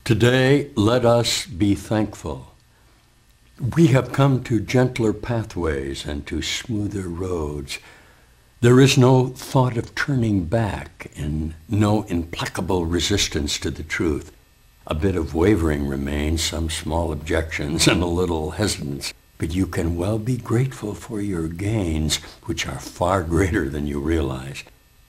Today, let us be thankful. We have come to gentler pathways and to smoother roads. There is no thought of turning back and no implacable resistance to the truth. A bit of wavering remains, some small objections, and a little hesitance. But you can well be grateful for your gains, which are far greater than you realize.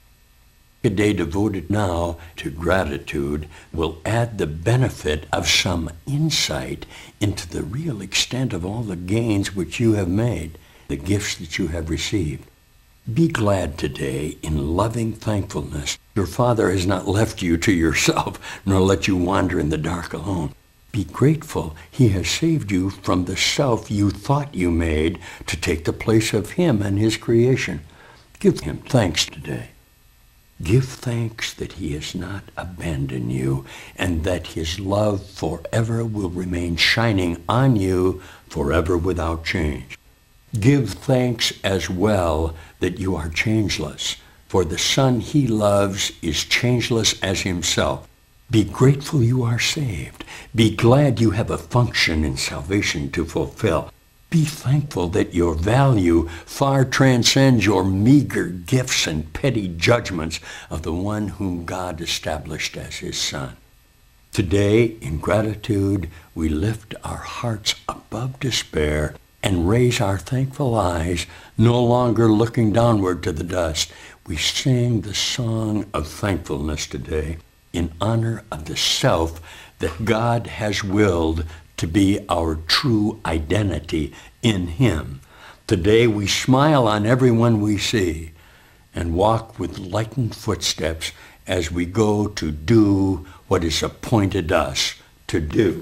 A day devoted now to gratitude will add the benefit of some insight into the real extent of all the gains which you have made, the gifts that you have received. Be glad today in loving thankfulness. Your Father has not left you to yourself, nor let you wander in the dark alone. Be grateful He has saved you from the self you thought you made to take the place of Him and His creation. Give Him thanks today. Give thanks that He has not abandoned you and that His love forever will remain shining on you forever without change. Give thanks as well that you are changeless, for the Son He loves is changeless as Himself. Be grateful you are saved. Be glad you have a function in salvation to fulfill. Be thankful that your value far transcends your meager gifts and petty judgments of the one whom God established as His Son. Today, in gratitude, we lift our hearts above despair and raise our thankful eyes, no longer looking downward to the dust. We sing the song of thankfulness today in honor of the self that God has willed to be our true identity in Him. Today we smile on everyone we see and walk with lightened footsteps as we go to do what is appointed us to do.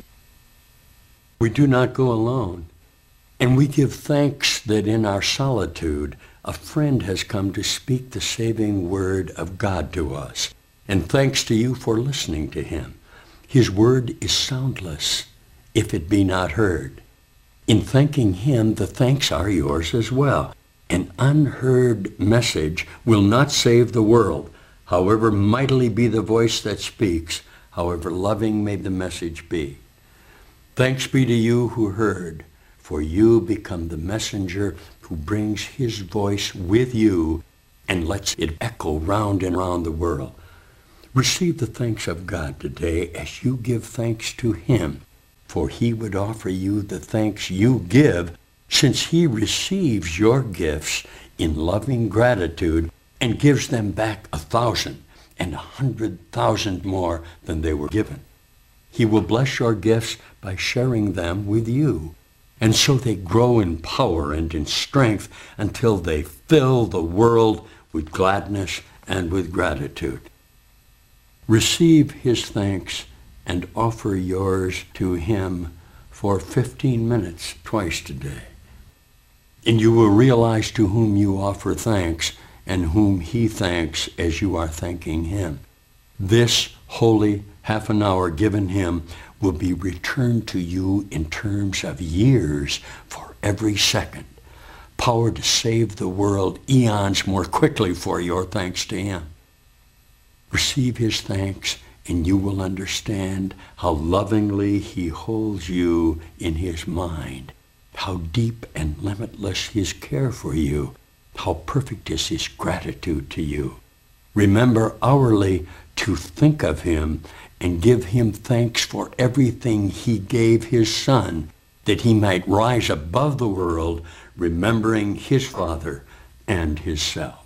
We do not go alone, and we give thanks that in our solitude a friend has come to speak the saving word of God to us. And thanks to you for listening to Him. His word is soundless if it be not heard. In thanking Him, the thanks are yours as well. An unheard message will not save the world, however mightily be the voice that speaks, however loving may the message be. Thanks be to you who heard, for you become the messenger who brings His voice with you and lets it echo round and round the world. Receive the thanks of God today as you give thanks to Him, for He would offer you the thanks you give, since He receives your gifts in loving gratitude and gives them back 1,000 and 100,000 more than they were given. He will bless your gifts by sharing them with you, and so they grow in power and in strength until they fill the world with gladness and with gratitude. Receive His thanks and offer yours to Him for 15 minutes twice today. And you will realize to whom you offer thanks and whom He thanks as you are thanking Him. This holy half an hour given Him will be returned to you in terms of years for every second. Power to save the world eons more quickly for your thanks to Him. Receive His thanks, and you will understand how lovingly He holds you in His mind, how deep and limitless His care for you, how perfect is His gratitude to you. Remember hourly to think of Him and give Him thanks for everything He gave His Son, that He might rise above the world, remembering His Father and His self.